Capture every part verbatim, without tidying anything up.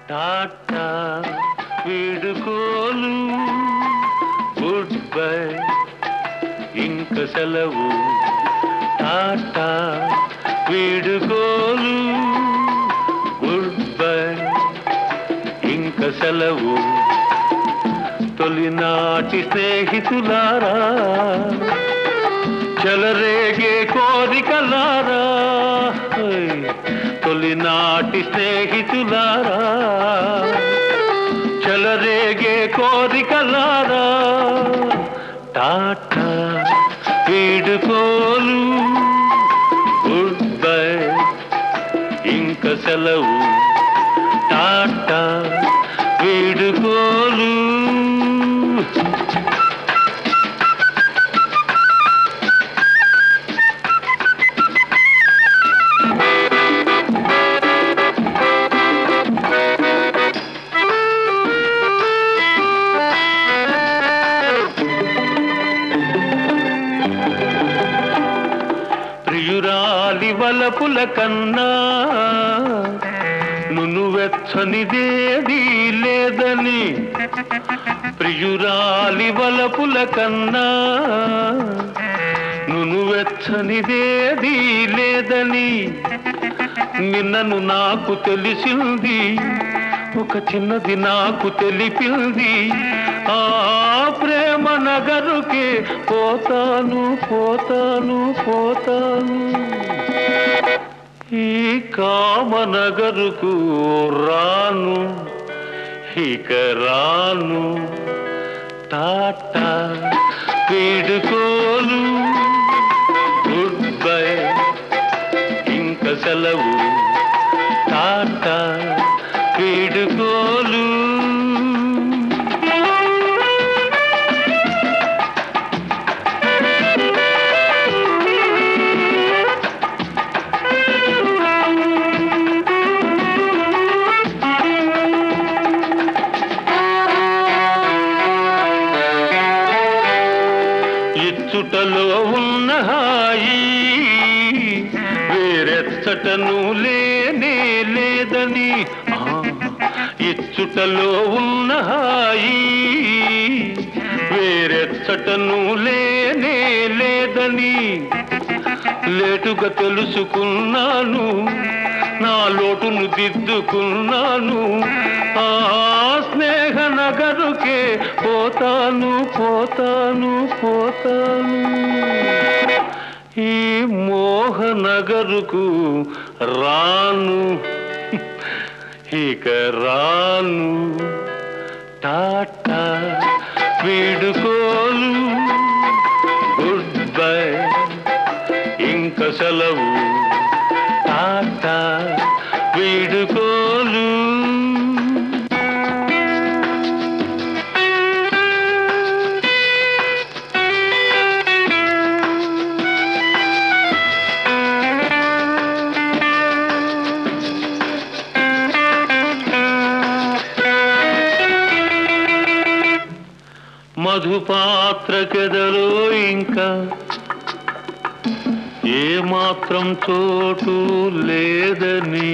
టాటా వీడుకోలు goodbye ఇంక సెలవు. టాటా వీడుకోలు గుడ్ బై ఇంక సెలవు. తొలినాటి స్నేహితులారా, చెలరేగే కోరికలారా, తొలినాటి స్నేహితులారా, చెలరేగే కోరికలారా, టాటా వీడుకోలు గుడ్ బై ఇంక సెలవు. టాటా వీడుకోలు. ప్రియురాలి వలపుల కన్నా నును వెచ్చనిదేదీ లేదని, ప్రియురాలి వలపుల కన్నా నును వెచ్చనిదేదీ లేదని నిన్నను నాకు తెలిసింది, ఒక చిన్నది నాకు తెలిపింది. ఆ ప్రేమ నగరుకే పోతాను పోతాను పోతాను, ఈ కామనగరుకు రాను ఇక రాను. టాటా వీడుకోలు గుడ్ బై ఇంక సెలవు. టాటా వీడుకోలు. ఇచ్చుటలో ఉన్న హాయి వేరెచ్చటను లేనే లేదని, ఇచ్చుటలో ఉన్న హాయి వేరెచ్చటను లేనే లేదని లేటుగా తెలుసుకున్నాను, నా లోటును దిద్దుకున్నాను. ఆ స్నేహ నగరుకే పోతాను పోతాను పోతాను, ఈ మోహ నగరుకు రాను ఇక రాను. టాటా వీడుకోలు గుడ్ బై ఇంక సెలవు. టాటా వీడుకోలు. మధుపాత్రకెదలో ఇంకా ఏమాత్రం చోటు లేదని,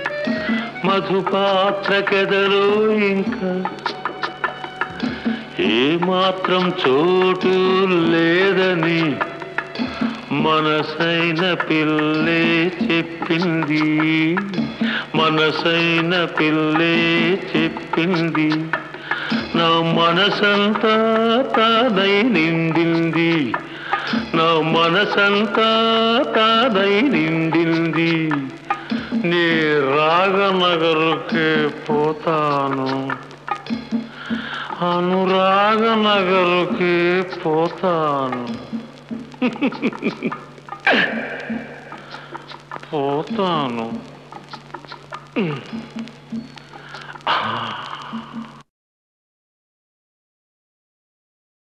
మధుపాత్రకెదలో ఇంకా ఏమాత్రం చోటు లేదని మనసైన పిల్లే చెప్పింది, మనసైన పిల్లే చెప్పింది. నా మనసంతా తానై నిండింది, నా మనసంతా తానై నిండింది. నీ రాగనగరుకే పోతాను, అనురాగనగరుకే పోతాను పోతాను.